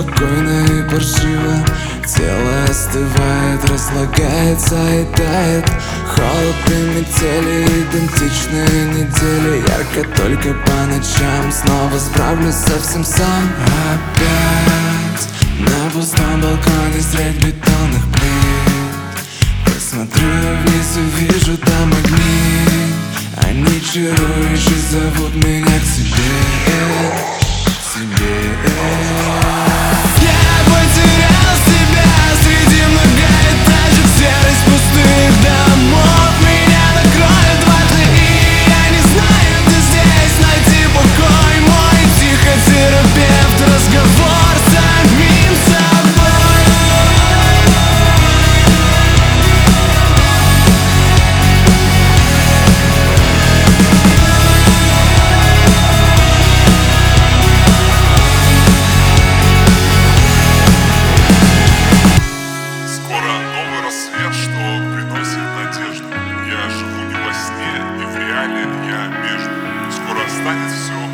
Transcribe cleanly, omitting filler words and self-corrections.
спокойно и паршиво. Тело остывает, разлагается и тает. Холод и метели, идентичные недели. Ярко только по ночам, снова справлюсь совсем сам. Опять на пустом балконе средь бетонных плит. Посмотрю вниз и вижу там огни. Они чарующе зовут меня к себе, к себе. Я потерял себя среди многоэтажек, серость пустых домов. Меня накроет воды, и я не знаю, где здесь найти покой. Мой психотерапевт, разговор с самим собой. Скоро новый рассвет, что приносит надежду. Я живу не во сне, не в реале, я между. Скоро станет все